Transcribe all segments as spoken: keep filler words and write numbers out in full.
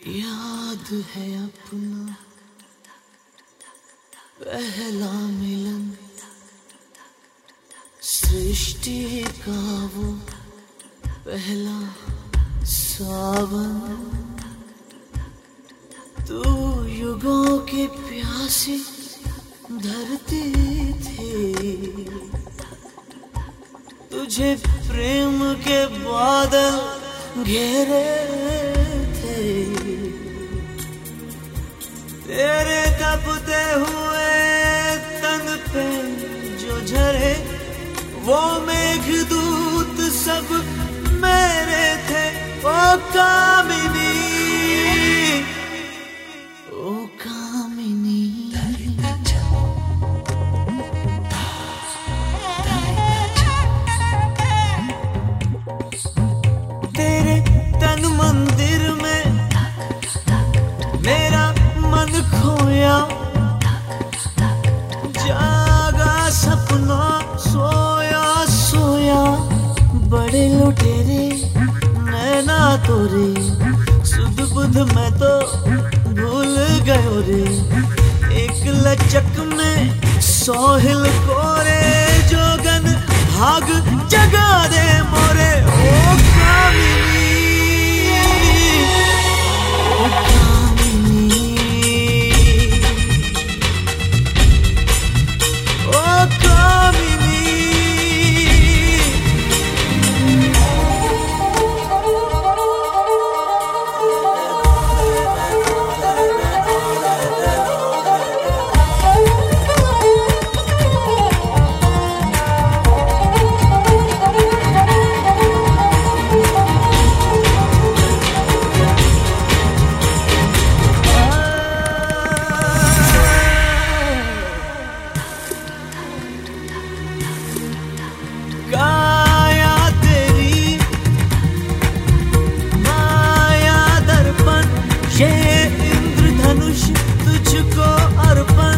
याद है अपना पहला मिलन, सृष्टि का वो पहला सावन। तू युगों की प्यासी धरती थी, तुझे प्रेम के बादल घेरे थे। तेरे तपते हुए तन पे जो झरे वो मेघदूत सब मेरे थे। ओ कामिनी, ओ कामिनी, तेरे तन मंदिर में मेरा मन खोया, जागा सपना सोया सोया। बड़े लुटेरे नैना तोरे, सुध बुध मैं तो भूल गयो रे। एक लचक में सोहिल कोरे, जोगन भाग जगा दे मोरे। ओ कामिनी, ओ कामिनी, ओ कामिनी। काया तेरी माया दर्पण, ये इंद्रधनुष तुझको अर्पण।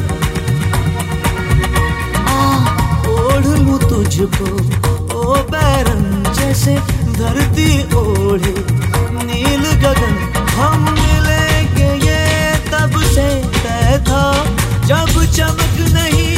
आ ओढ़ लूं तुझको ओ बैरन, जैसे धरती ओढ़े नील गगन। हम मिलेंगे ये तब से तय था, जब चमक नहीं